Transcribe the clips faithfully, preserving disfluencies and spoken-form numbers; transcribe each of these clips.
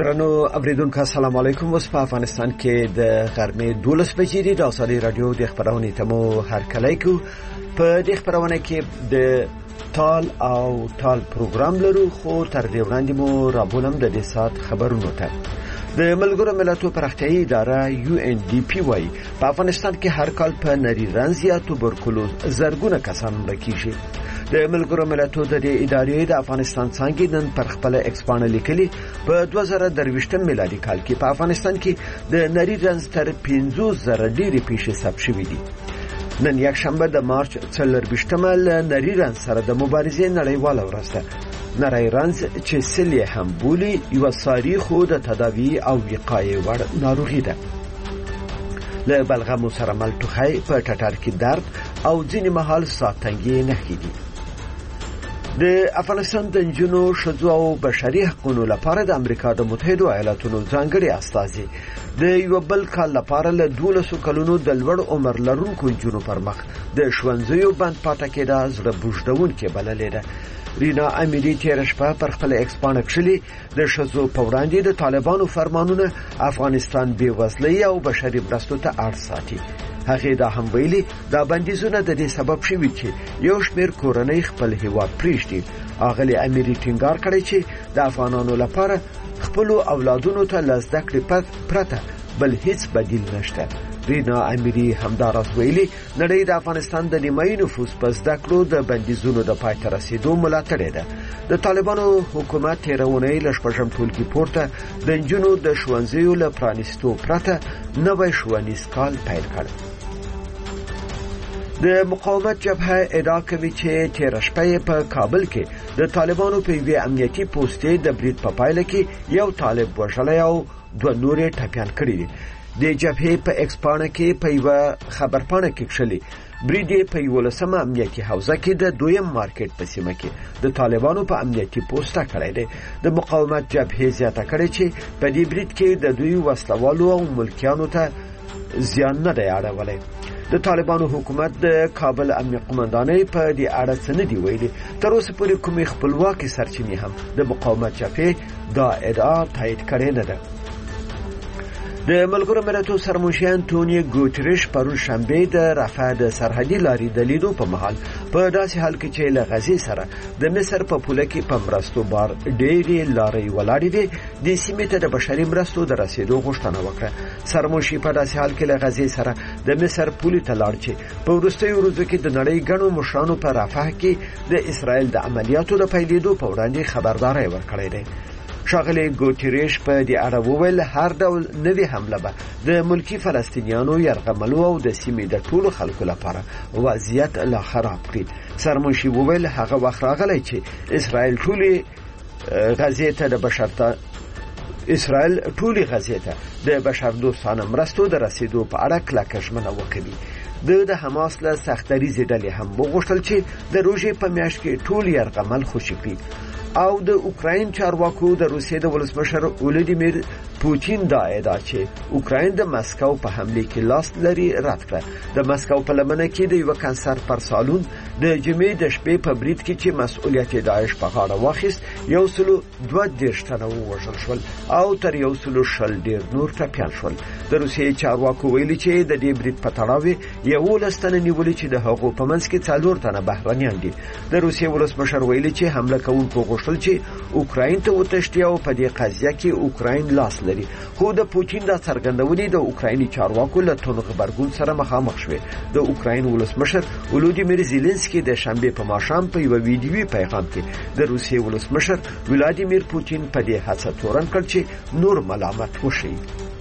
درنو اوریدونکو السلام علیکم. اوس په افغانستان کې د غرمې دولس بجې دي. د ازادي رادیو د خبرونې تمو هر کله کو په دې خبرونه کې د تال او تال پروګرام لرو، خو تر دې وړاندې مو رابولم د دې سات خبرونو ته. د ملګرو ملتونو پراختیایي اداره یو ان ډي پی وايي په افغانستان کې هر کال په نری رنځ یا توبرکلوز زرګونه کسان مړه کیږي. د ملګرو ملتونو د ادارې د افغانستان څنګه نن پر خپل ایکسپانه لیکلي په دوه زره درویشتم میلادي کال کې په افغانستان کې د نری رنځ تر پنځوس زره ډېرې پیښې ثبت شوې دي. نن یک شنبه د مارچ څلرویشتمه له نری رنځ سره د مبارزې نړیواله ورځ ده. نری رنځ چې سلی هم بولی یو ساری خو د تداوی او وقایې وړ ناروغي ده. له بلغمو سره مل ټوخی په ټټر کې درد او ځینې مهال ساتنګي نه کیږي. د افغانستان د جنو شذو او بشري حقوقو لپاره د امریکا د متحده ایالاتونو ځانګړي استازي د یو بل کال لپاره له دولسو کلونو د لوړ عمر لرونکو جنو پر مخ د ښوونځیو بند پاتې کېده زړه بوجدونکې بللې ده. رینا امیری تیر شپه پر خپل ایکسپانه کشلی د شذو په وړاندې د طالبانو فرمانونه افغانستان بې وزلۍ او بشري مرستو ته اړ ساتي. هغه دا هم ویلي دا بندیزونه د دې سبب شوي چې یو شمېر کورنۍ خپل هیواد پریږدي. اغلی امیری ټینګار کړی چې د افغانانو لپاره خپل اولادونو ته له زده کړې پرته بل هیڅ بدیل نشته. رینا امیری همداراز ویلي نړۍ د افغانستان د نیمایي نفوس په زده کړو د بندیزونو د پای ته رسیدو ملاتړ ده. د طالبانو حکومت تیرونې له شپږم ټولګي پورته د نجونو د ښوونځیو له پرانیستو پرته نوی ښوونیز کال پیل کړ. د مقاومت جبهه ادعا کوي چې تیر شپه په کابل کې د طالبانو په یوه امنیتي پوسټې د برید په پایله کې یو طالب وژلی او دوه نورې ټپیان کړي دي. د جبهې په ایکسپانه کې په یوه خبرپاڼه کې کښلي برید په یولسمه امنیتي حوزه کې د دویم مارکیټ په سیمه کې د طالبانو په امنیتي پوسټه کړی دی. د مقاومت جبهې زیاته کړې چې په دې برید کې د دوی وسلوالو او ملکیانو ته زیان نه دی اړولی. د طالبانو حکومت د کابل امنیت قومندانۍ په دې اړه څه نه دی ویلي. تر اوسه پورې کومې خپلواکې سرچینې هم د مقاومت جبهې دا ادعا تایید کړې نه ده. د ملګرو ملتونو سرمنشي انټونیو ګوتریش پرون شنبه د رفح د سرحدي لارې د لیدو په مهال په داسې حال کې چې له غزې سره د مصر په پوله کې په مرستو بار ډېرې لارې ولاړې دي د سیمې ته د بشري مرستو د رسیدو غوښتنه وکړه. سرمنشي په داسې حال کې له غزې سره د مصر پولې ته لاړ چې په وروستیو ورځو کې د نړۍ ګڼو مشرانو په رفح کې د اسرائیل د عملیاتو د پیلېدو په وړاندې خبرداری ورکړی دی. شاغلی ګوتریش په دې اړه وویل هر ډول نوې حمله به د ملکی فلسطینیانو یرغملو او د سیمې د ټولو خلکو لپاره وضعیت لا خراب کړي. سرمنشي وویل هغه وخت راغلی چې اسرائیل ټولې غزې ته د بشرته اسرائیل ټولې غزې ته د بشر دوستانه مرستو د رسیدو په اړه کلکه ژمنه وکړي. د د حماس له سختدریزې ډلې هم وغوښتل چې د روژې په میاشت کې ټول یرغمل خوشي کړي. او د اوکراین چارواکو د روسیې د ولسمشر ولادیمیر پوتین دا ادعا چې اوکراین د مسکو په حمله کې لاس لري رد کړه. د مسکو په لمنه کې د یو کانسر پر سالون د جمعې د شپې په برید کې چې مسؤلیت داعش په غاړه واخیست یو سلو دوه دېرش تنه ووژل شول او تر یو سلو شل ډېر نور ټپیان شول. د روسیې چارواکو ویلي چې د دې برید په تړاو یولس تنه نیولي چې د هغو په منځ کې څلور تنه بهرنیان دي. د روسیې ولسمشر ویلي چې حمله کوونکو غوښتل چې اوکراین ته وتښتي او په دې قضیه کې اوکراین لاس لري. خو د پوتین دا څرګندونې د اوکرایني چارواکو له تون غبرګون سره مخامخ شوې. د اوکراین ولسمشر ولادیمیر زيلنسکي د شنبه په ماښام په یو ویډیوي پیغام کې د روسیې ولسمشر ولادیمیر پوتین په دې هڅه تورن کړ چې نور ملامت وشي.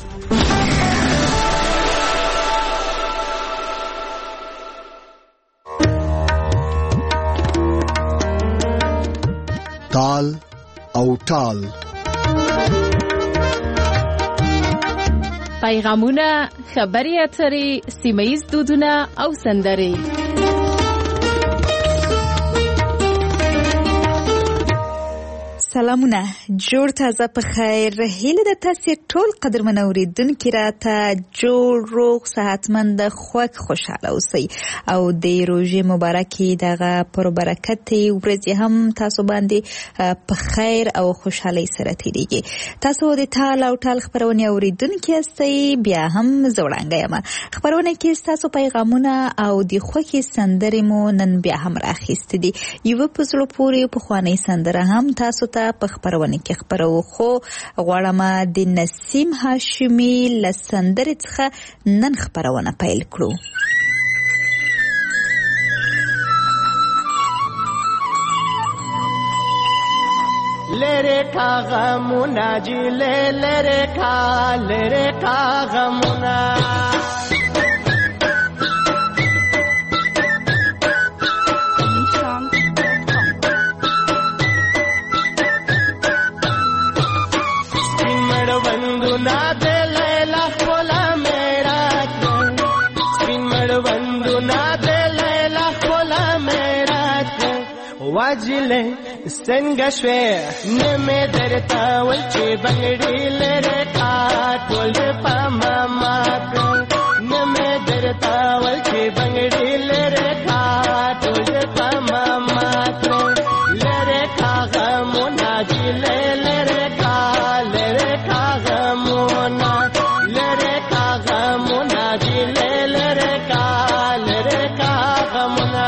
تال او تال پیغامونه، خبري اترې، سیمه‌ییز دودونه او سندرې. سلامونه جوړ تازه په خیر هیله د تاسو ټول قدرمن اوریدونکو راته جوړ روغ صحتمند خوښ خوشاله اوسئ او د روزې مبارکي دغه پر برکت ورځ هم تاسو باندې په خیر او خوشحالي سره تیریږي. تاسو د ټال او ټال خبرونه اوریدونکو یاستئ بیا هم زوړانګه یم خبرونه کې تاسو پیغامونه او د خوښي سندرې مو نن بیا هم راخېست دي. یو په زړه پورې په خواني سندره هم تاسو ته په خبرونه کې خبرو خو غواړم د نسیم هاشمي لسندر څخه نن خبرونه پیل کړو. لره کا غمونا جی لره کا لره کا غمونا واجله څنګه شوې نمه درتا ول چې بنګړي لره کا ټول پما مات نمه درتا ول چې بنګړي لره کا ټول پما مات لره کا غمونا جی لره کا لره کا غمونا لره کا غمونا جی لره کا لره کا غمونا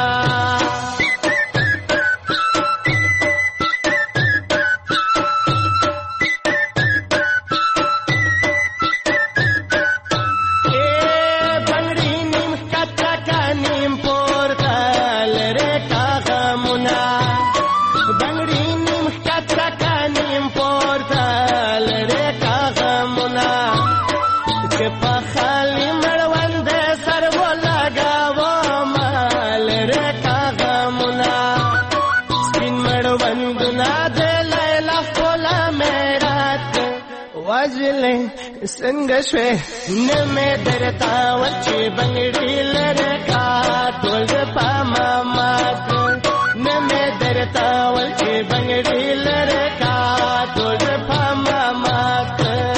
څنګه شوې نمه درتا ول چې بنګړي لره کا ټول پما مات نمه درتا ول چې بنګړي لره کا ټول پما مات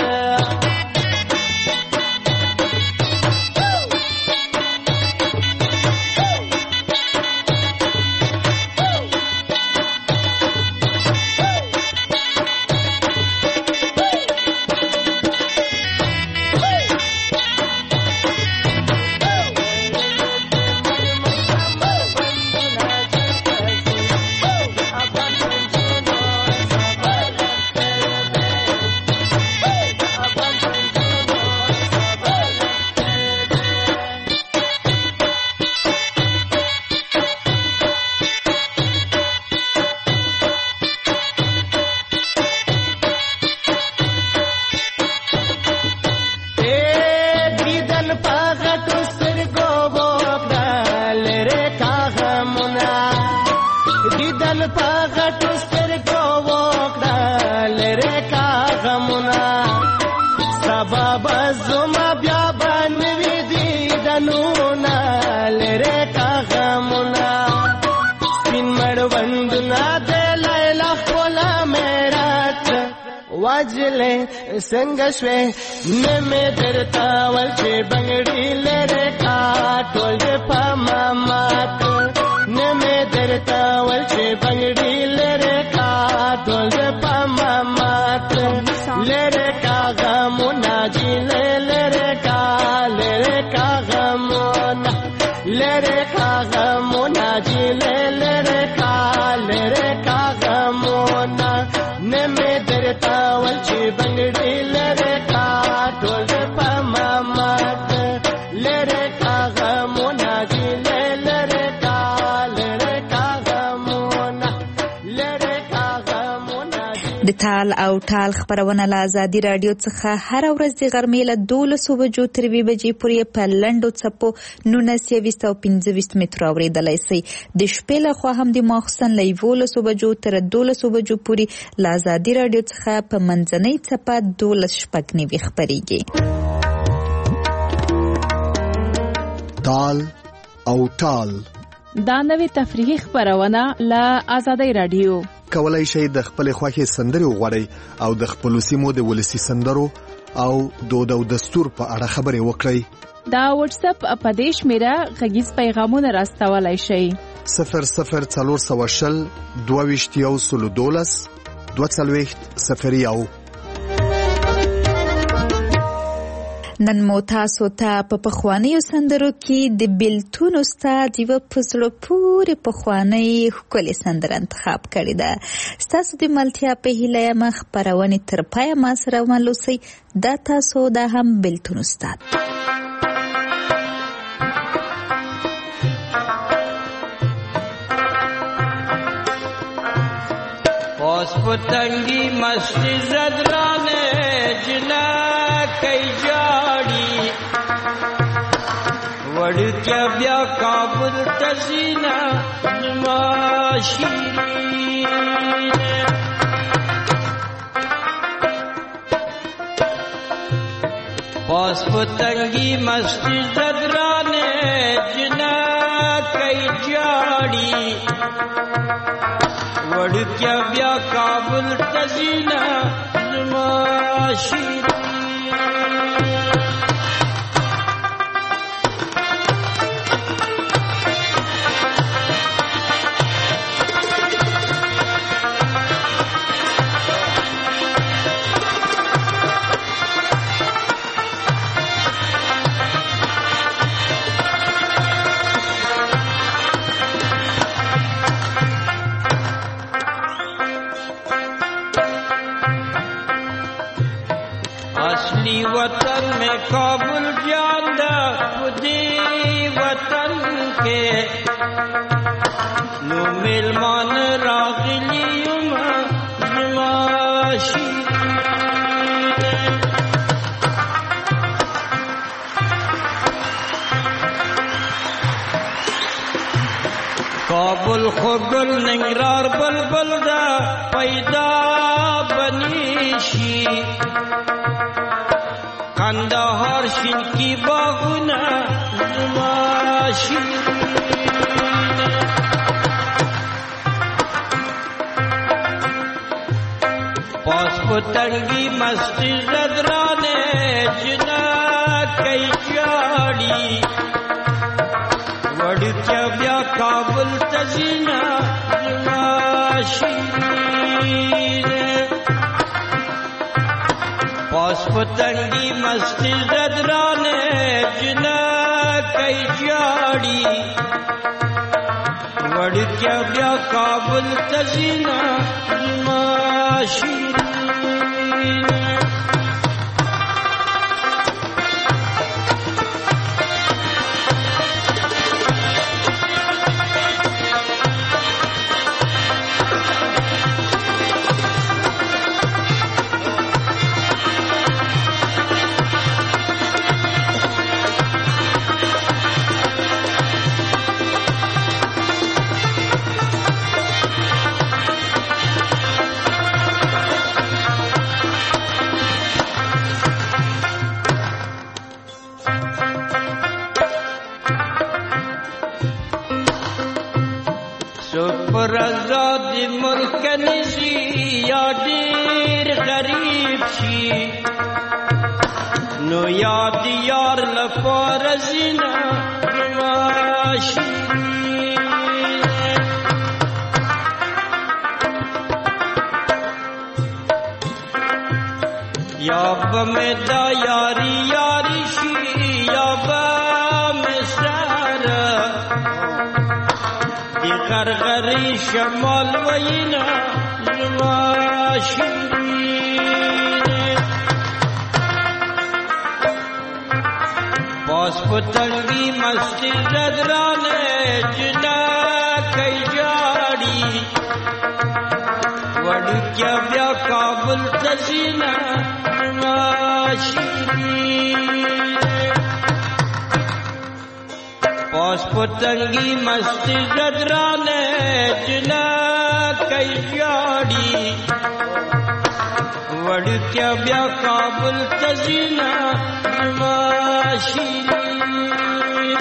څنګه شوې نمه درتا ول چې بنګړي لره کا ټول پما مات نمه درتا ول چې بنګړي لره کا ټول پما مات لره کا غمونا جی لره کا لره کا غمونا لره کا غمونا جی لره کا لره کا غمونا نمه درتا ول چې بنګړي لره کا ټول پما مات لره کا غمونا جی لره کا لره کا غمونا لره کا غمونا د ټال او ټال خبرونه له ازادي رادیو څخه هر ورځ د غرمې له دولسو بجو تر یوې بجې پورې په لنډو څپو نولس یویشت او پنځه ویشت متره اورېدلی شئ. د شپې لخوا هم د ماخوستن له یولسو بجو تر دولسو بجو پورې له ازادي رادیو څخه په منځنۍ څپه دولس شپږ نوي خپرېږي. ټال او ټال دا نوې تفریحي خبرونه له ازادي رادیو. کولای شئ د خپل خوښې سندرې وغواړئ او د خپلو سیمو د ولسي سندرو او دود او دستور په اړه خبرې وکړئ. دا واتس اپ په دې شمیره غږیز پیغامونه راستولای شئ. صفر صفر څلور سوه شل دوه ویشت یو سلو دولس دوه څلوېښت صفر یو. نن مو تاسو ته په پخوانیو سندرو کې د بیلتون استاد یوه په زړه پورې پخوانۍ ښکلې سندره انتخاب کړې ده. ستاسو د ملتیا په هیله یم خپرونې تر پایه ما سره ومل اوسئ. دا تاسو دا هم بیلتون استاد. پاس پتنگی مستی زدرانه جنا کئی جاڑی وڑکیا بیا کابل تزینا نماشیرین پاس پتنگی مستی زدرانه جنا کئی جاڑی وڑکیا بیا کابل تزینا نماشیرین वतन में काबुल जांदा खुदी वतन के नो मेलमान रागिलियुम जुमाशी काबुल खुगल निंगरार बलबल दा पैदा बनीशी کندهار شین کی باغونه زماشین پاس پتنگی مستی زدرانه جنا کئی جاڑی وڑکیا بیا کابل تزینا زماشین پاس پتنگی مستی زدرانے جنا کئی جاڑی وڑکیا بیا کابل تزینا زماشیرین پر آزاد ملک نشی یا دیر غریب شی نو یاد یار لپار زینا نماشیرین یا بمدا یاری یاری شی یا بمسار غرغری شمال وینا زماشیرین پاس پتنگی مستی زدرانے جنا کئی جاڑی وڑکیا بیا کابل تزینا زماشیرین پاس پتنگی مستی زدرانے جنا کئی جاڑی وڑکیا بیا کابل تزینا زماشیرین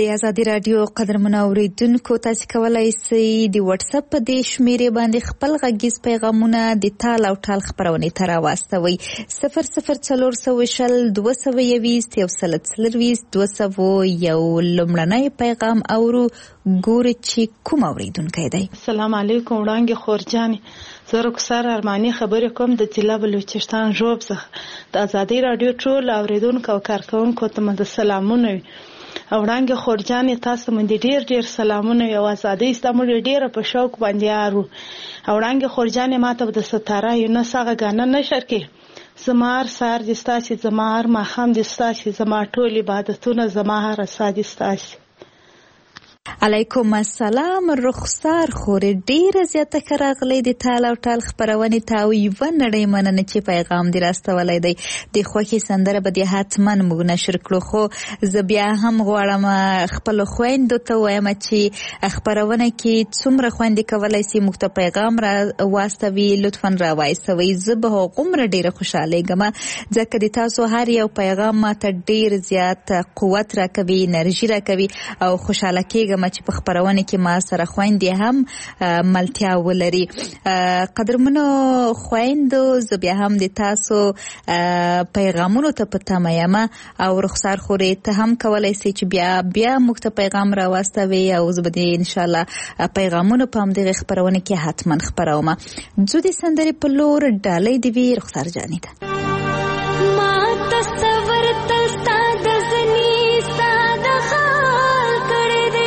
د آزادي رادیو قدرمنو اوریدونکو تاسو کولای شئ د واتس اپ په دې شمیرې باندې خپل غږیز پیغامونه د تال او ټال خبرونه تر واستوي صفر صفر څلور سوه شل دوه سوه یویست یو سل څلرویست دوه سوه یو لمړنی پیغام اورو ګوري چې کوم اوریدونکو دی. السلام علیکم وړانګې خورجانې زه رخسار ارماني خبرې کوم د ضلع بلوچستان ژوب څخه د آزادي رادیو ټول اوریدونکو او کارکونکو ته مې سلامونه او وړانګې خورجانې تاسو باندې ډیر ډیر سلامونه او ازادي استعمال ډیره په شوق باندې یارو. او وړانګې خورجانې ماته د ستاره یو نه ساغه غاڼه نشر کې زمار سار د ستاسي زمار ما خام د ستاسي زما ټول عبادتونه زما هر سادي ستاسي. علیکم السلام رخسار خورې ډیره زیاته کراغلی د تال او ټال خبرونې ته او یوه نړۍ مننه چې پیغام دې راستولی دی. د خوښې سندره به دې حتما موږ نشر کړو خو زه بیا هم غواړم خپلو خویندو ته ووایم چې خپرونه کې څومره خویندې کولی سي موږ ته پیغام را واستوي لطفا را وایستوئ. زه به هغومره ډیره خوشحالیږم ځکه د تاسو هر یو پیغام ماته ډیر زیات قوت راکوي انرژي راکوي او خوشحاله کېږم چې په خبرونه کې ما سره خويندې هم ملتیا ولري. قدرمنو خويندو زه بیا هم د تاسو پیغامونو ته په تمه یم او رخسار خورې ته هم کولای سي چې بیا بیا موږ ته پیغام راواستوي او زه به دې ان شاء الله پیغامونو په همدغه خبرونه کې حتما خبروم. زه د سندرې په لور ډالۍ دی وی رخسار جانې ده ما تصور تلستا د زنی ساده خال کړې دې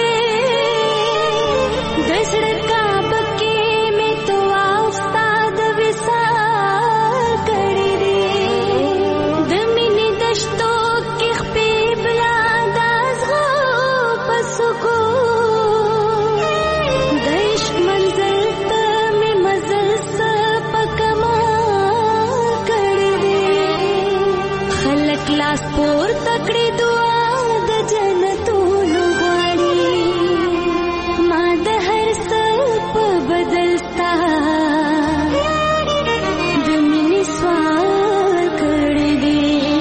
دسر کعب کې مې تو استاد وصال کړې دې د مینې دشتو کې خپې بلا داس غو پسکو د عشق منزل ته مې مزل سپکما کړې دې خلک لاس پور تکړې دعا د جنتونو غواړي ما د هر څه په بدلتا د مینې سوال کړې دې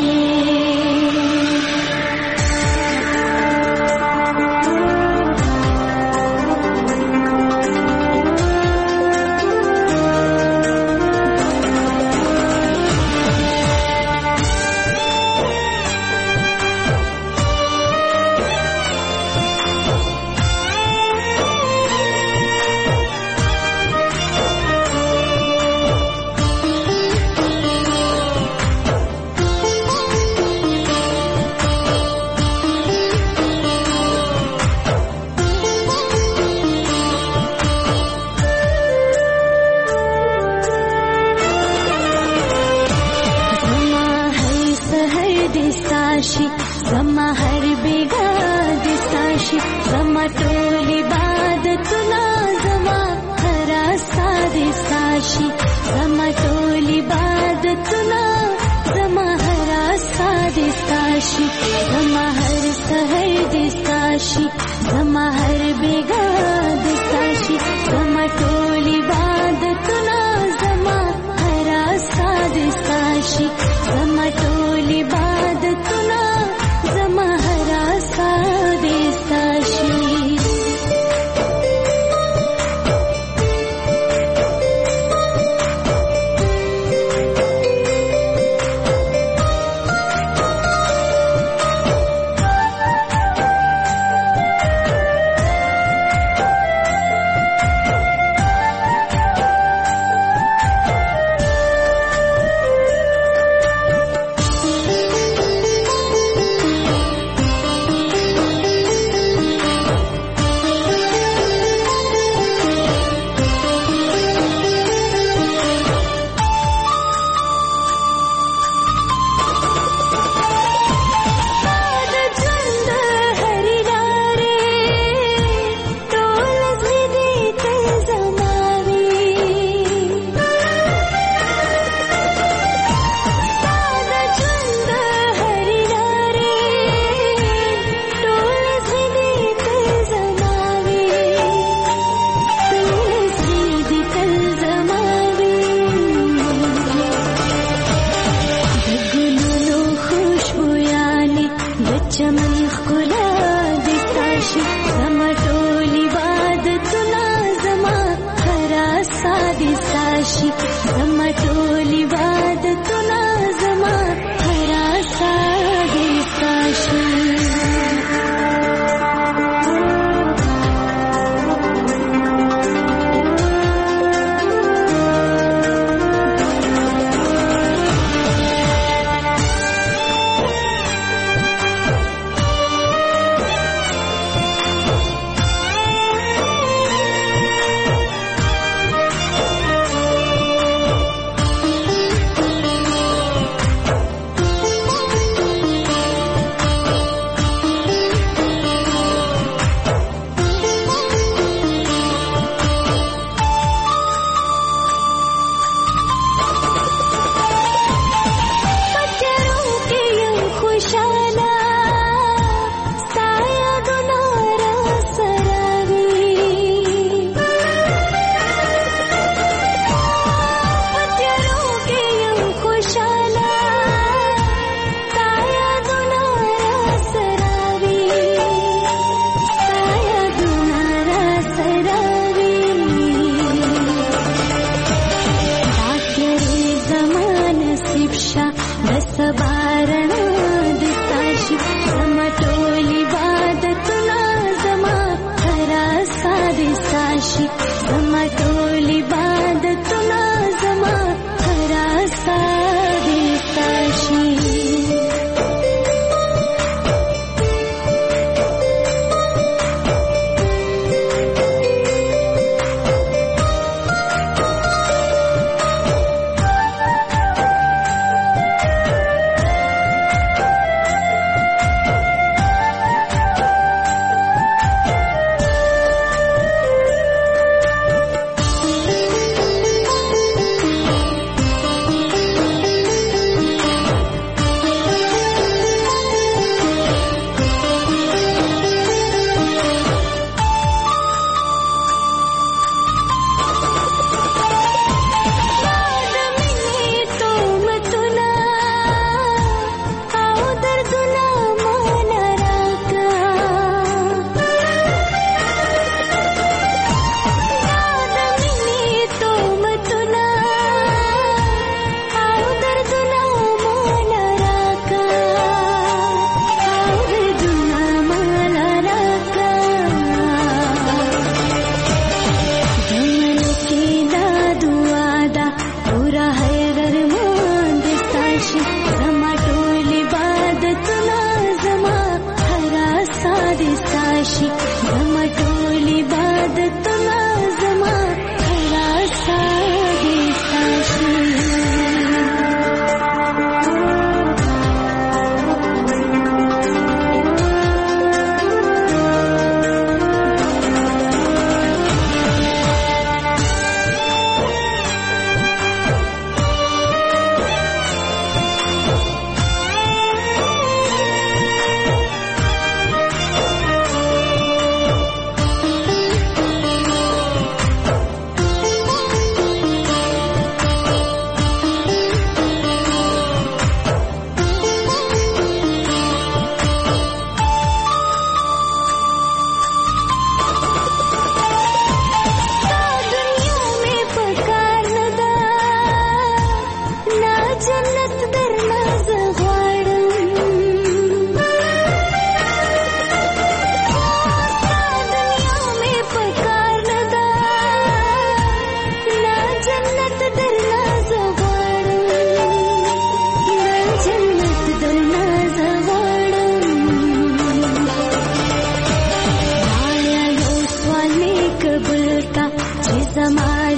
زما هر بیگا دستاشی زما ټول عبادتونه زما هر ساد دستاشی زما ټول عبادتونه زما هر ساد دستاشی زما هر سحر دستاشی زما هر بیگا دستاشی زما ټول عبادتونه زما هر ساد دستاشی زما ټول عبادتونه زما هر ساد دستاشی.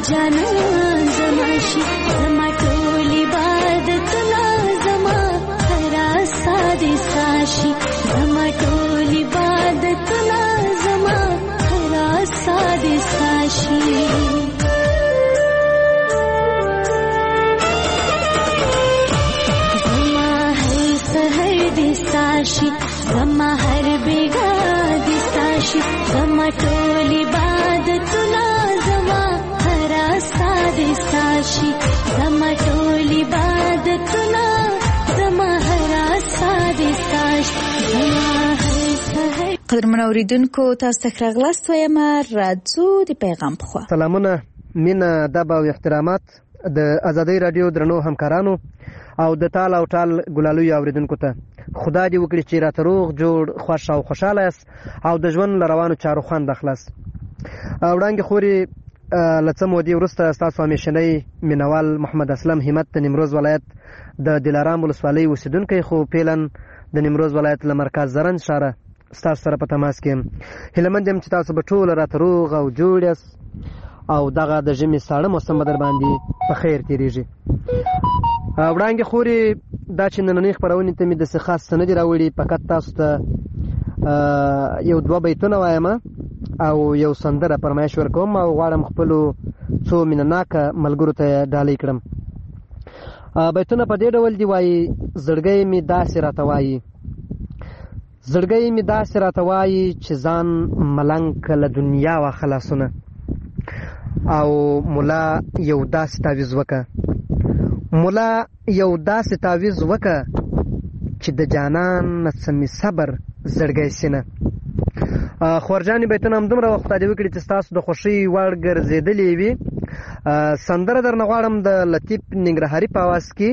جانان زما شي زما ټول عبادتونه زما هر ساده ساشي زما ټول عبادتونه زما هر ساده ساشي زما هر سحر دي ساشي زما هر بیگا دي ساشي زما ټول عبادتونه زما هر ساده ساشي زما ټول عبادتونه زما هر ساده ساشي زما هر سحر. قدرمن اوریدونکو تاسو ته راغلاست وایم راځو د پیغام په خوا. سلامونه مینه ادب او احترامات د ازادۍ رادیو درنو همکارانو او د تال او ټال ګلالوی اوریدونکو ته. خدای دې وکړي چې راته روغ جوړ خوښ او خوشاله یاست او د ژوند له روانو چارو خوند اخلاص. وړاندې خوري له څه مودې وروسته ستاسو همیشنی مینوال محمد اسلم همت د نیمروز ولایت د دلارام ولسوالۍ اوسیدونکی خو پیلن د نیمروز ولایت له مرکز زرنج ښاره ستاسو سره په تماس کې یم. هیلهمند یم چې تاسو به ټول راته روغ او جوړ یاست او دغه د ژمي ساړه موسم به در باندې په خیر تېرېږي. وړاندې خوري دا چې نننۍ خپرونې ته مې داسې خاص څه نه دي راوړي، فقط تاسو ته یو دوه بیتونه وایم او یو سندره فرمایش ورکوم او غواړم خپلو څو مینهناکه ملګرو ته ډالۍ کړم. بیتونه په دې ډول دي وایي: زړګی مې داسې راته وایي زړګی مې داسې راته وایي چې ځان ملنګ که له دنیا وا خلاصونه او ملا یو داسې تعویز وکه ملا یو داسې تعویز وکه چې د جانان نه څه مې صبر زړګی سینه. خورجانې بیتونه همدومره وخت دې وکړي چې ستاسو د خوښۍ وړ ګرځېدلې وي. سندره درنه غواړم د لطیف ننګرهاري په اواز کې.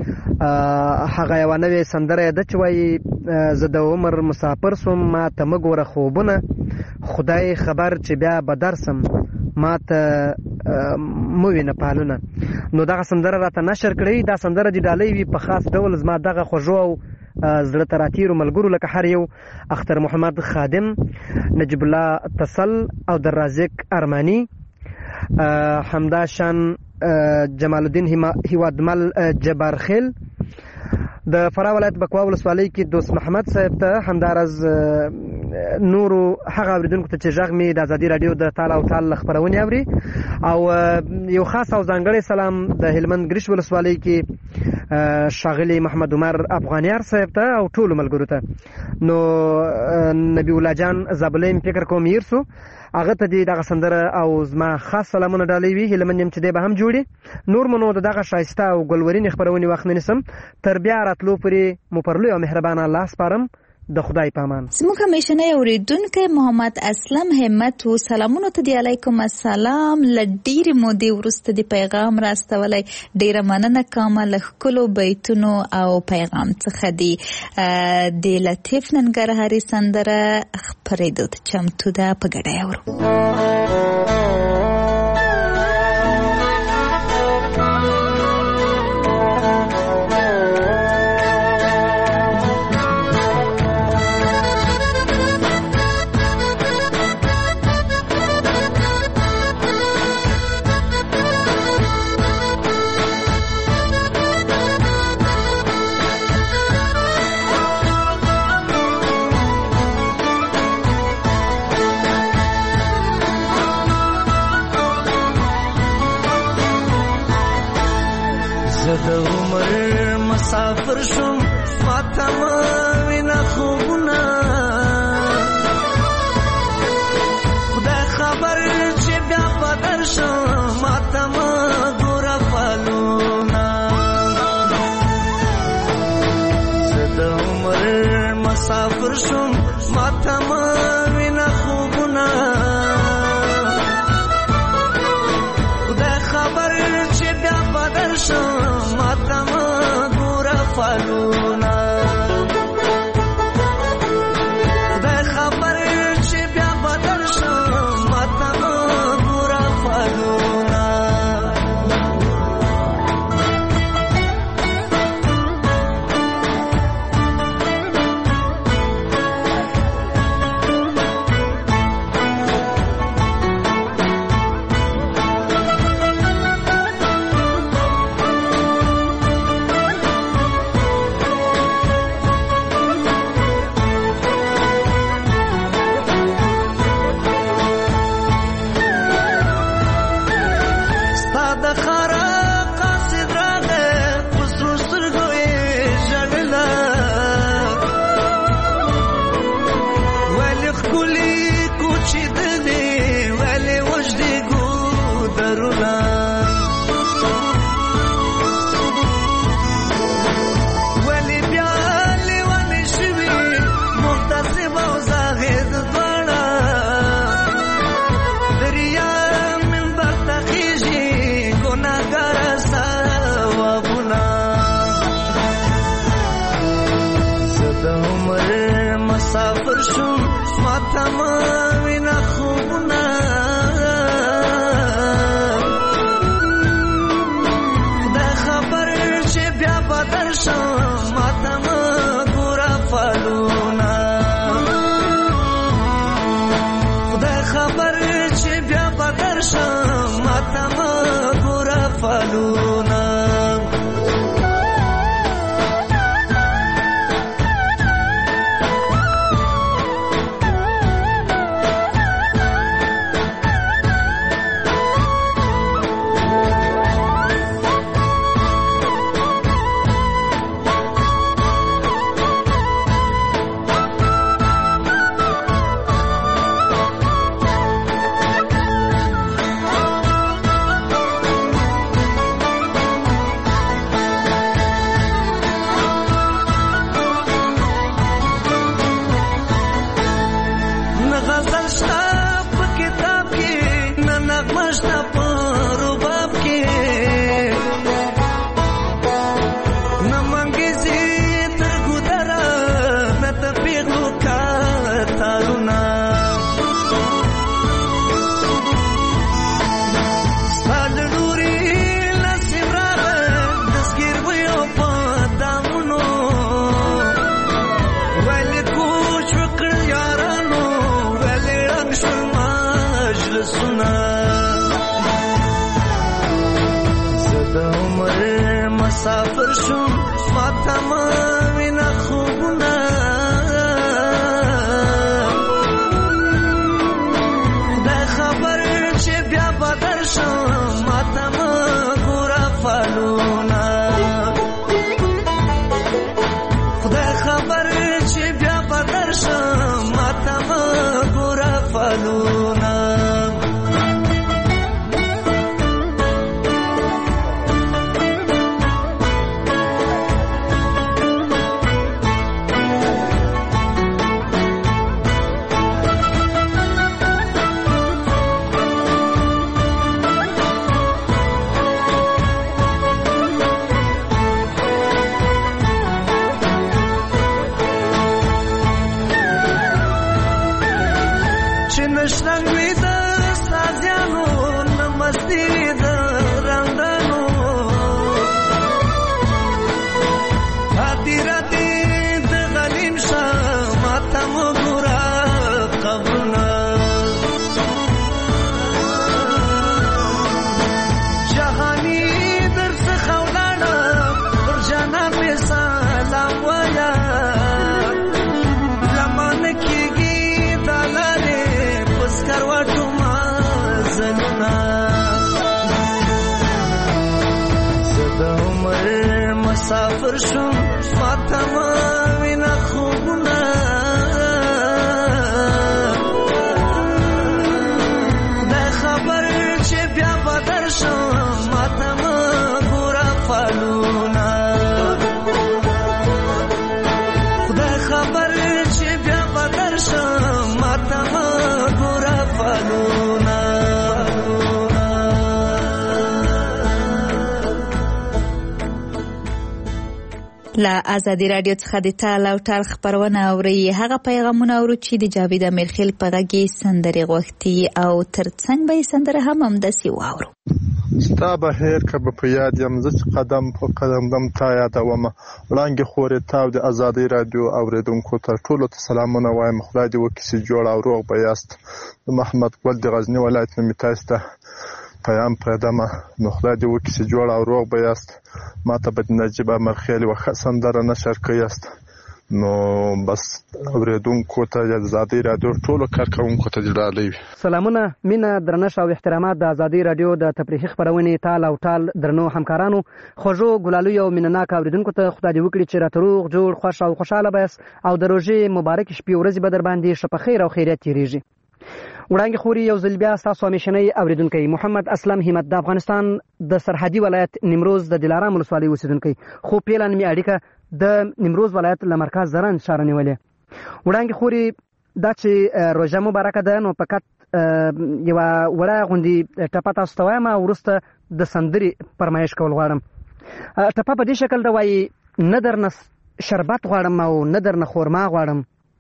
هغه یوه نوې سندره یې ده چې وایي: زه د عمر مسافر سوم ما ته مه ګوره خوبونه خدای خبر چې بیا به درسم ما ته مه وینه پالونه. نو دغه سندره راته نشر کړئ. دا سندره دې ډالۍ وي په خاص ډول زما دغه خوږو او زړه ته راتېرو ملګرو لکه هر یو اختر محمد خادم، نجیب الله تسل او در رازق ارمانی، حمدا شان جمال الدین هیوادمل جبارخیل، د فراه ولایت بکوا ولسوالۍ کې دوست محمد صاحب ته، همداراز نورو هغه اوریدونکو ته چې غږ مې د ازادي رادیو د تال او ټال خپرونې اوري، او یو خاص او ځانګړی سلام د هلمند ګریش ولسوالۍ کې ښاغلي محمد عمر افغانیار صاحب ته او ټولو ملګرو ته. نو نبی الله جان زابلیم فکر کوم هیر سو هغه ته دې دغه سندره او زما خاص سلامونه ډالۍ وي. هیله من یم چې دی به هم جوړي. نور منو د دغه ښایسته او ګلورینې خپرونې وخت نه نیسم، تر بیا راتلو پورې مو پر لوی او مهربانه الله سپارم. د خدای په امان. زموږ همیشنی اوریدونکی محمد اسلم همت و سلامونو ته دی. علیکم السلام. له ډېرې مودې وروسته د پیغام راستولی، ډېره مننه کوم له ښکلو بیتونو او پیغام څخه دی. د لطیف ننګرهاري سندره خپرېدو ته چمتو ده، په ګډه یې اورو. د عمر مسافر شوم ماته مه وینه خوبونه خدای خبر چې بیا به درشم ماته مه ګوره فالونه. زه د عمر مسافر شوم ماته مه وینه خوبونه خدای خبر چې بیا به درشم ماته مه ګوره فالونه. ماته مه وینه خوبونه خدای خبر چې بیا به درشم ماته مه ګوره فالونه خدای خبر چې بیا به درشم ماته مه ګوره فالونه مسافر شوم ماته مه وینه خوبونه خدای خبر چې بیا به درشم ماته مه ګوره فالونه خدای خبر چې بیا به درشم ماته مه ګوره فالونه مسافر شوم ماته مه وینه خوبونه خدای خبر چې بیا به درشم ماته مه ګوره فالونه خدای خبر چې بیا به درشم ماته مه ګوره فالونه له ازادي رادیو څخه د تال او ټال خبرونه اوري هغه پیغامونه اورو چې د جاوید امیرخیل په غږی سندرې غوښتي او ترڅنګ به سندره هم همداسې واورو. ستا بهیر که به په یاد یم زه چې قدم په قدم دم تا یادومه وړانګې خورې تاو د ازادي رادیو اوریدونکو ته ټولو ته سلامونه وایم. خدای دې وکړي چې جوړ او روغ به یاست. د محمد ګل د غزني ولایت نه مې تاسو ته پیام پردمه نو خدای دې وکړي چې جوړ او روغ به یاست. ما ته به نجیب امرخیل یوه ښه سندره نشر کړیاست. نو بس اوریدونکو ته د ازادي رادیو ټولو کارکوونکو ته دې ډالۍ وي. سلامونه، مینه، درنښت او احترامات د ازادي رادیو د تفریحي خپرونې تال او ټال درنو همکارانو، خوږو ګلالیو او مینهناک اوریدونکو ته خدای دې وکړي چې راته روغ جوړ خوښ او خوشحاله بس او د روژې مبارکې شپې ورځې به در باندې ښه په خیر او خیریت تېرېږي. وړانګې خوري یو ځل بیا ستاسو همیشنی اوریدونکی محمد اسلم همت د افغانستان د سرحدي ولایت نیمروز د دلارام ولسوالۍ اوسېدونکی، خو پیلان مې اړیکه د نیمروز ولایت له مرکز زرنج ښاره نیولې. وړانګې خوري دا چې روژه مبارکه ده نو فقط یوه وړه غوندې ټپه تاسو ته وایم او وروسته د سندرې فرمایش کول غواړم. ټپه په دې شکل ده وایي نه درنه شربت غواړم او نه درنه خورما غواړم،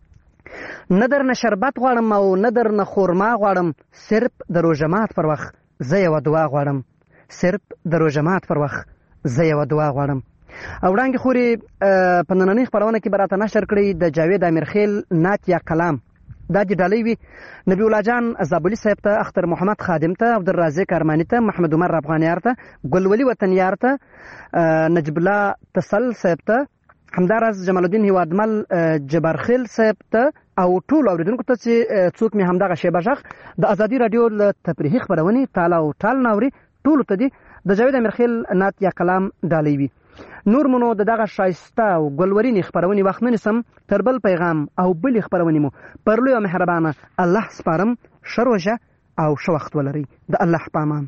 نه درنه شربت غواړم او نه درنه خورما غواړم، صرف د روژه مات پر وخت زه یوه دعا غواړم، صرف د روژه مات پر وخت زه یوه دعا غواړم. او وړانګې خورې په نننۍ خپرونه کې به راته نشر کړی د جاوید امیرخیل نعت یا کلام. دا دې ډالۍ وي نبی الله جان زابلي صاحب ته، اختر محمد خادم ته، عبدالرازق ارماني ته، محمد عمر افغانیار ته، ګلولي وطنیار ته، نجب الله تسل صاحب ته، همداراز جمال الدین هیوادمل جبارخیل صاحب ته او ټول اوریدونکو ته چې څوک مې همدغه شیبه غږ د ازادي راډیو له تفریحي خپرونې ټال او ټال ناوري ټولو ته دې د جاوید امیرخیل نعت یا کلام ډالۍ وي. نور مونو د دغه شایسته او ګلورینې خپرونې وخت نه نیسم، تر بل پیغام او بلې خپرونې مو پر لوی او مهربانه الله سپارم. ښه روژه او ښه وخت ولرئ. د الله په امان.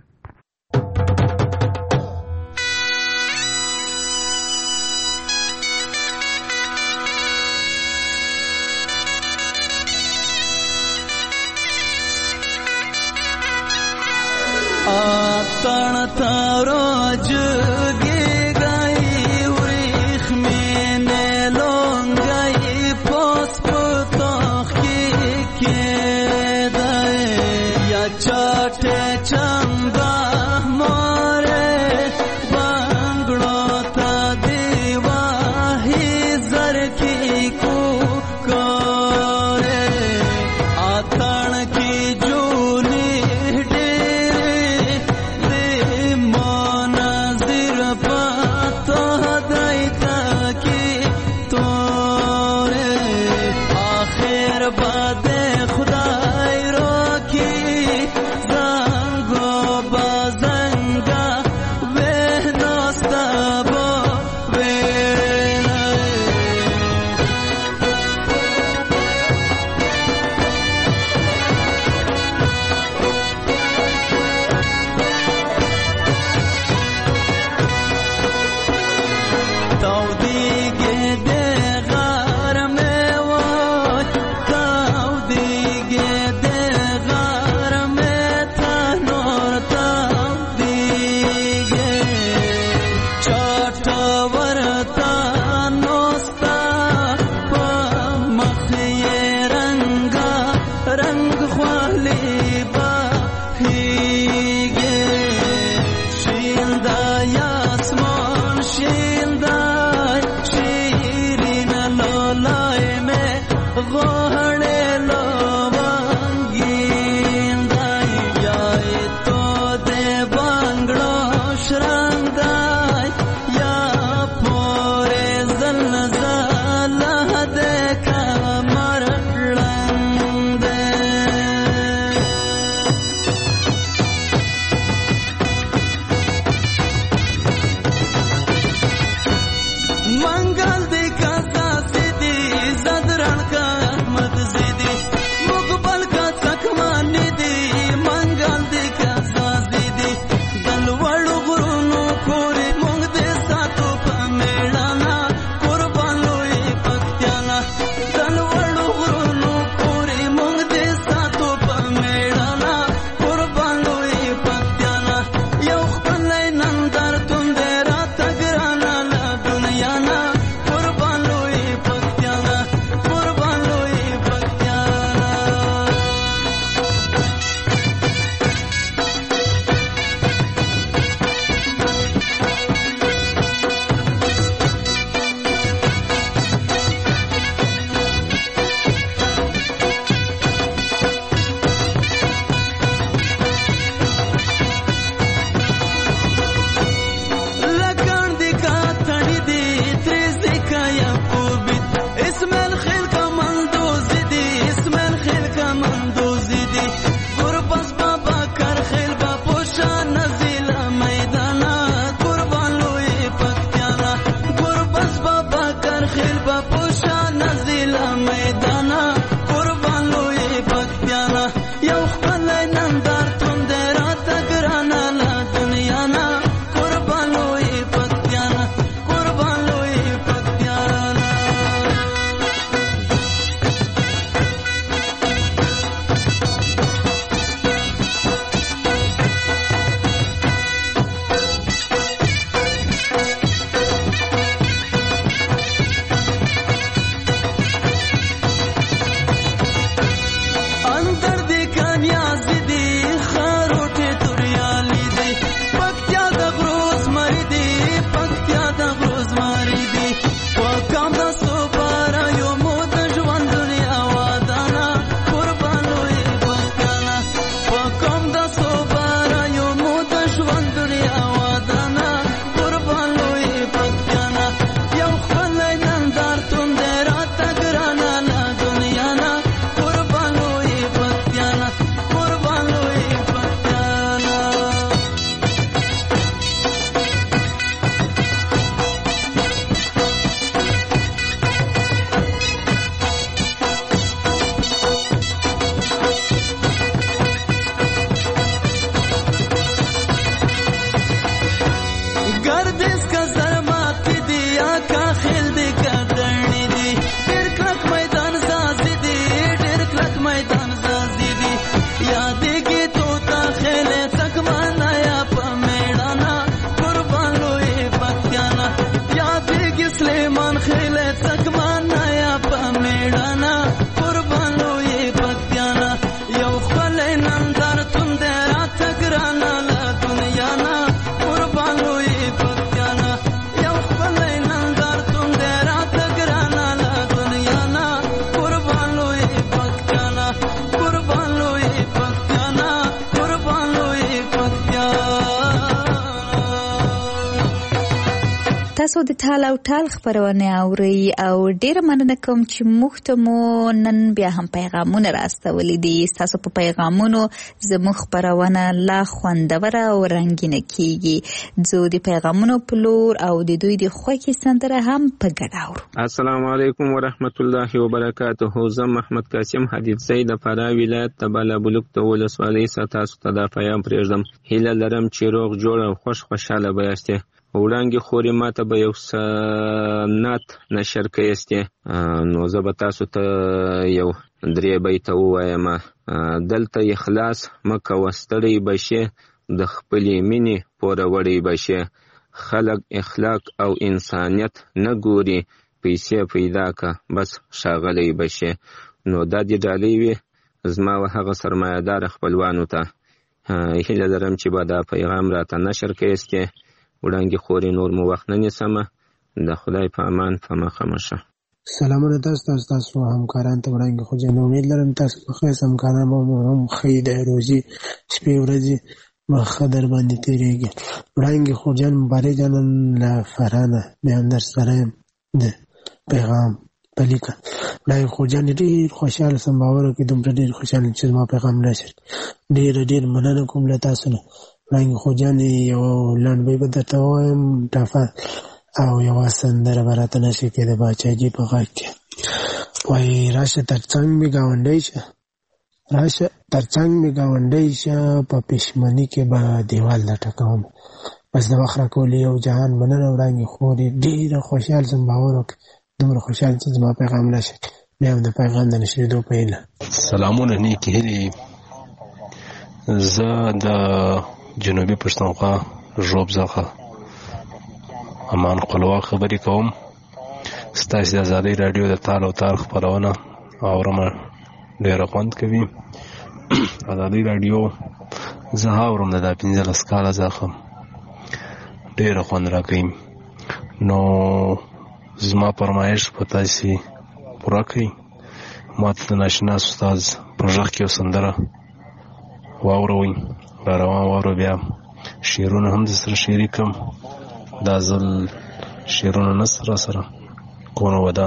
आतण तारोज गे गई उरिख में ने लोंगई पोस्प तोखी के दे या चाटे चंदा मारे बांगड़ो ता दीवा ही जर की को करे आतण की जूनी تاسو د ټال او ټال خبرونه اوري او ډیر مننه کوم چې موږ ته مو نن بیا هم پیغامونه راستولې دي. تاسو په پیغامونو زموږ خبرونه لا خوندور او رنگینه کیږي. زه د پیغامونو په لور او د دوی د خوښي سندره هم په ګډه اورو. السلام علیکم ورحمت الله وبرکاته. زه محمد قاسم حدیث زید د فراه ولایت د بالابلوک د ولسوالۍ څخه تاسو ته دا پیغام پرېږدم. هیله لرم چې روغ جوړ او خوش خوشاله به یاستئ. وړانګې خورې ماته به یو سنت نشر کړئ، نو زه به تاسو ته یو درې بیته ووایم. دلته اخلاص مه کوه ستړی به شې، د خپلې مینې پوروړی به شې. خلک اخلاق او انسانیت نه ګوري، پیسې پیدا که بس ښاغلی به شې. نو دا دې ډالۍ وي زما و هغه سرمایه‌دار خپلوانو ته. هیله لرم چې به دا پیغام راته نشر کړئ. وړانګې خورې نور مو وخت نه نیسمه. د خدای په امان په مخه مه شه. سلامونه تاسو ته، ستاسو همکاران ته وړانګې خو جان. امید لرم تاسو په ښه همکاران مو هم ښې د روزي شپې ورځې به ښه در باندې تېرېږي. وړانګې خو جان مبارک جان له فراه نه بیا هم در سره یم د پیغام په لیکه. وړانګې خو جان ډېر خوشحاله سم، باور وکړئ دومره ډېر خوشحاله چې زما پیغام راشي. ډېره ډېر مننه کوم له تاسو نه. وړانګې خو جان یو لنډۍ به درته ووایم ټافه او یوه سندره به راته نشي کې د باچاجي په غږ کې. وایي راشه تر څنګ مې ګاونډی شه، راشه تر څنګ مې ګاونډی شه، په پښمني کې به دیوال درټکوم. بس د وخت راکولې یو جهان مننه. وړانګې خورې ډېره خوشحال سم، باور وکړئ دومره خوشحال چې زما پیغام راشي. بیا هم د پیغام د نشرېدو په هیله. سلامونه نیکې هیلې. زه د جنوبي پښتونخوا ژوب څخه امان خپلواک خبرې کوم. ستاسې د ازادۍ راډیو د تال او تار خپرونه اورم، ډېره خوند کوي. ازادۍ راډیو زه اورم د دا پنځلس کاله څخه، ډېره خوند راکوي. نو زما فرمایش په تاسې پوره کړئ. ما ته د ناشناس استاد په غږ کې یو سندره واوروئ، را روان واورو. بیا شعرونه هم د سره شریکم. دا ځل شعرونه نه سره سره کونه ودان.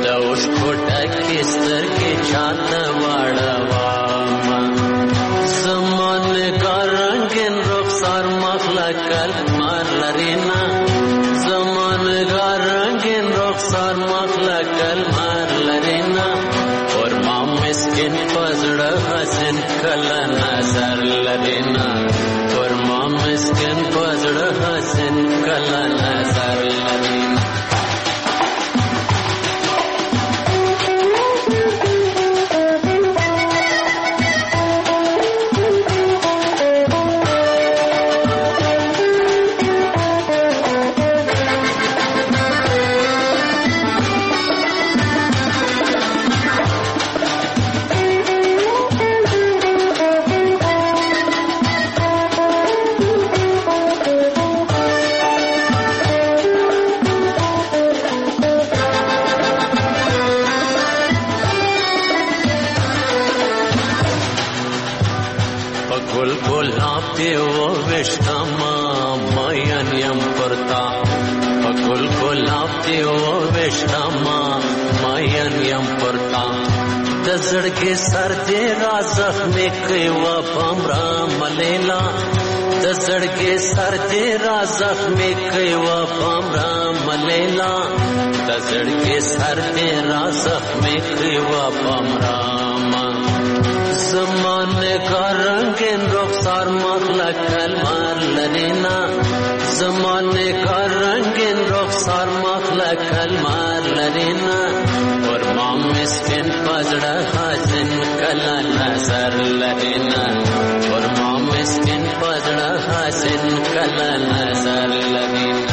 سترګې چاته واړوم، لرینا زمان گار رنگین رخسار مخلا کلمار لرینا اور ما مسکین پزړه حسن کلا نظر لرینا اور ما مسکین پزړه حسن کلا نظر لرینا زړګي سر دې را زخمي کوي و پمرا ملیلا د زړګي سر دې را زخمي کوي و پمرا ملیلا د زړګي سر دې را زخمي کوي و پمرا زمانه کا رنگین رخسار مخلا کلمار لرینا زمانه کا رنگین رخسار مخلا کلمار لرینا اور ما مسکین پزړه حسن کلا نظر لرینا اور ما مسکین پزړه حسن کلا نظر لرینا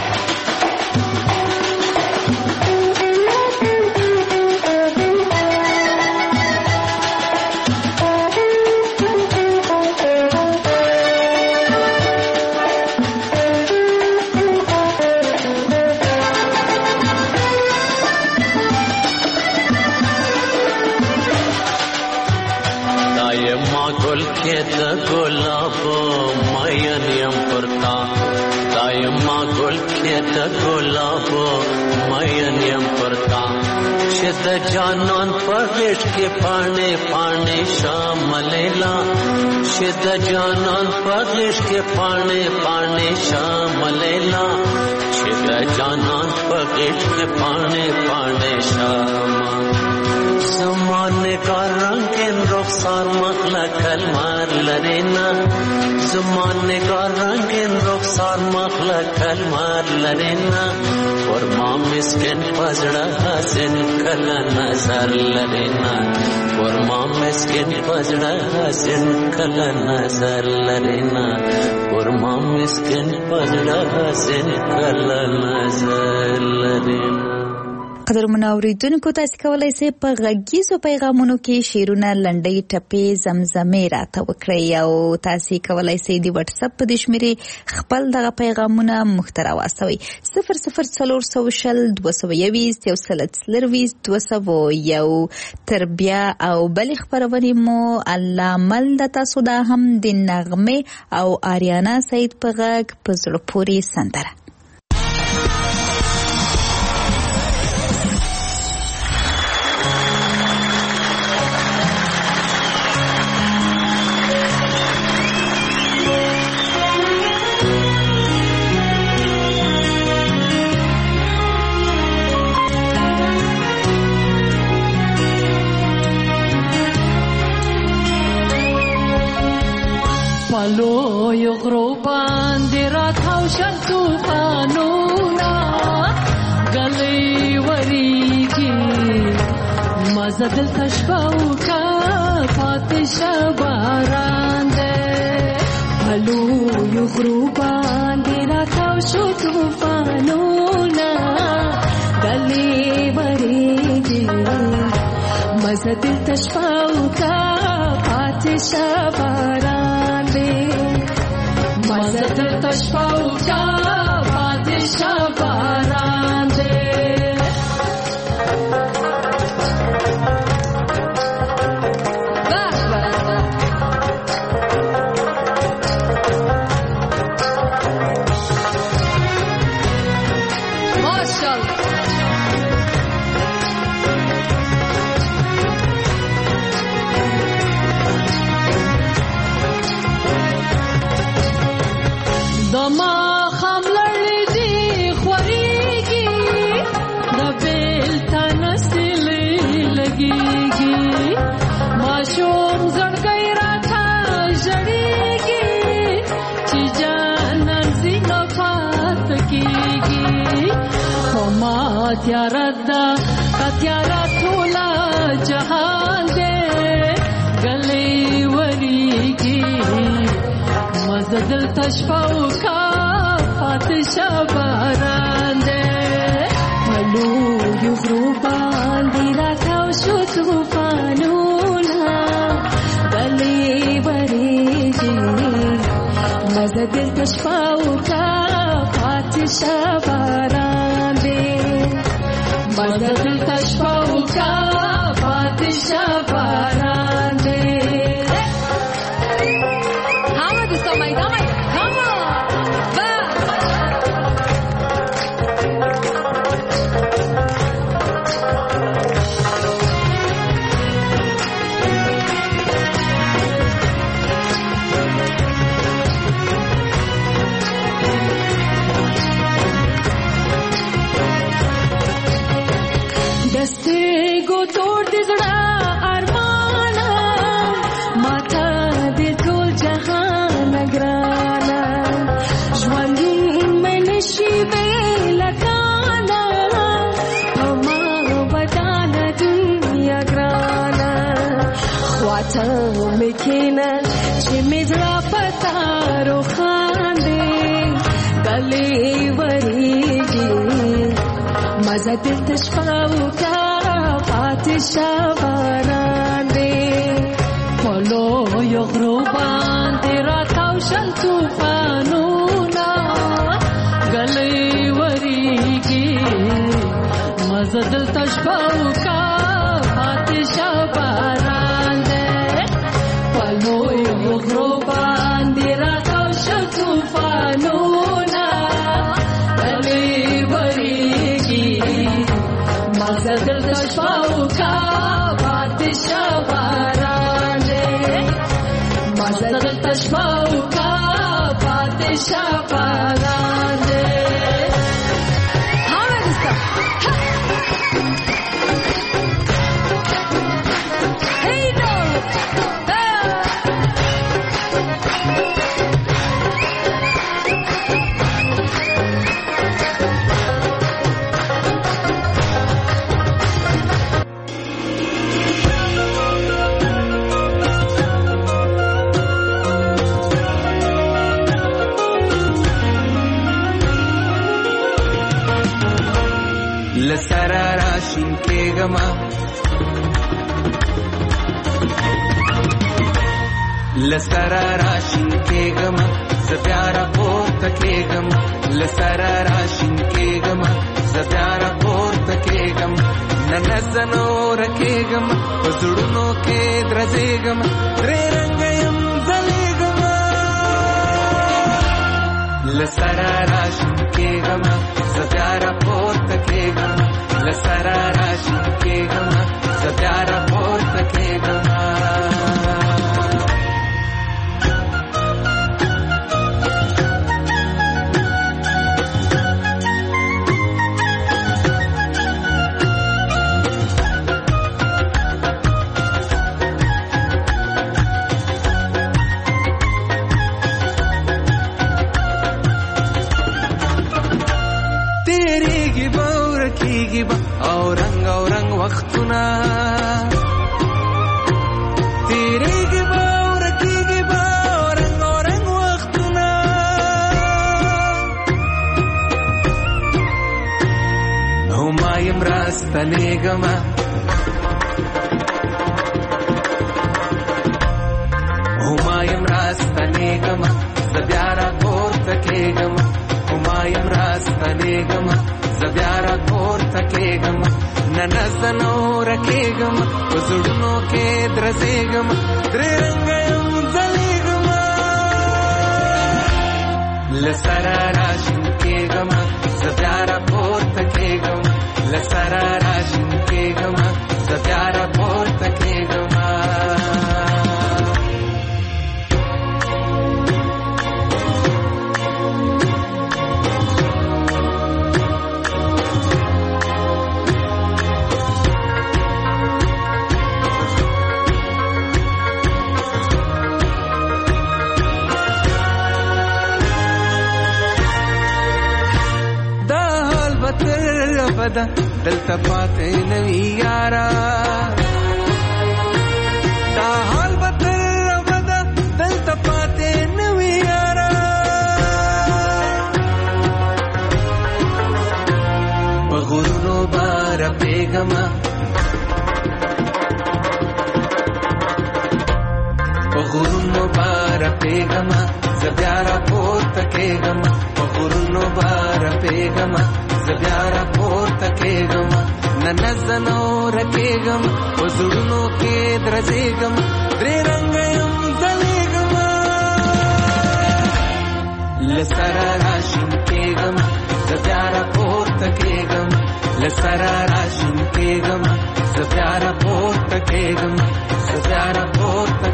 د جانان پغش کې پاڼې پاڼې شاملیلا شد جانان پغش کې پاڼې پاڼې شاملیلا شد جانان پغش کې پاڼې پاڼې شام زمانه کا رنگین رخسار مخلا کلمار لرینا زمانه کا رنگین رخسار مخلا کلمار لرینا اور ما مسکین پزړه حسن کلا نظر لرینا اور ما مسکین پزړه حسن کلا نظر لرینا اور ما مسکین پزړه حسن کلا نظر لرینا. قدر منوریدونکو تاسو کولای شئ په غږیزو پیغامونو کې شیرونه لنډۍ ټپې زمزمې راته وکړئ او تاسو کولای شئ د واتس اپ په دشمري خپل دغه پیغامونه مخترا واستوي صفر صفر څلور سو شل دوه سوه یویشت یو سل څلرویشت دوه سوه یو تربیه او بل خبرونه مو الله مل د تاسو دا هم د نغمه او آریانا سید په غږ په زړه پورې سندره. پلو یو غرو باندې راتاو شل توفانونا غلی وریږي مزه دلته شپه وکړه پاتې شه باران دی پلو یو غرو باندې راتاو شل توفانونا غلی وریږي مزه دلته شپه وکړه پاتې شه باران مزد تشفاوکا پادشا باران دے دما خامل تیارا دا تیارا ټولا جهان دې غلې وریږي مزه دلته شپه وکا فاتشه باران دې پلو یو غرو باندې راکاو شو طوفانونه غلې وریږي مزه دلته شپه وکا فاتشه باران دې مزه دلته شپه وکا فاتشه باران دې هاما دوستا میدان هاما مکینا چې مزرا پتا روخان دې غلې وریږي مزه دې تشپاو کا فاتشه باران دې پلو یو غرو باندې راکاو شل طوفانونه غلې وریږي مزه دې تشپاو کا فاتشه باران دې پلو یو غرو باندې راکاو شل طوفانونه غلې وریږي مزه دې تشپاو کا فاتشه باران دې مزه دې تشپاو کا فاتشه باران دې لسرا راشین کېږما لسرا راشین کېږما زبیارا پورته کېږم لسرا راشین کېږما زبیارا پورته کېږم نن زنور کېږم په زړونو کې درځېږم درې رنګه یم ځلېږم لسرا راشین کېږما زبیارا پورته کېږم لسرا راشین کېږم زبیارا پورته کېږم او رنگ او رنگ وختونه تیریږي به او رکیږي به او رنگ او رنگ وختونه او ما یم راستنېږمه او ما یم راستنېږمه زه بیا راپورته کېږمه او ما یم راستنېږمه زه بیا راپورته کېږم نن زه نوره کېږم په زړونو کې درځېږم درې رنګه یم ځلېږم له سره راشین کېږم زه بیا راپورته کېږم له سره راشین کېږم زه بیا راپورته کېږم دلته پاتې نوي یارا دا حال به تر ابده دلته پاتې نوي یارا په غرونو بار پیغمه په غرونو بار پیغمه زبیارا پورته کېږم په غرونو بار پیغمه زبیارا پورته کېږم نن زنو رکېږم په زړونو کې درځېږم درې رنګه یم ځلېږم له سره راشین کېږم زبیارا پورته کېږم له سره راشین کېږم زبیارا پورته کېږم زبیارا پورته